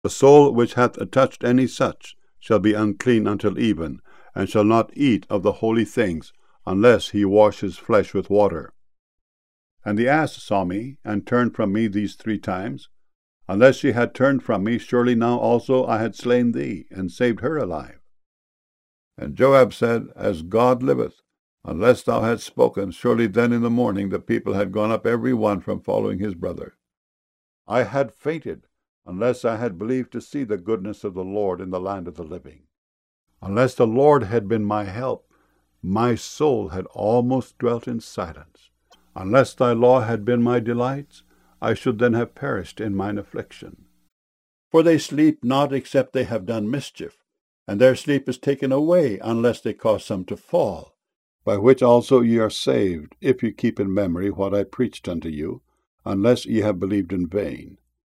The soul which hath touched any such shall be unclean until even, and shall not eat of the holy things, unless he wash his flesh with water. And the ass saw me, and turned from me these 3 times. Unless she had turned from me, surely now also I had slain thee, and saved her alive. And Joab said, As God liveth, unless thou hadst spoken, surely then in the morning the people had gone up every one from following his brother. I had fainted, unless I had believed to see the goodness of the Lord in the land of the living. Unless the Lord had been my help, my soul had almost dwelt in silence. Unless thy law had been my delights, I should then have perished in mine affliction. For they sleep not except they have done mischief, and their sleep is taken away unless they cause some to fall, by which also ye are saved, if ye keep in memory what I preached unto you, unless ye have believed in vain.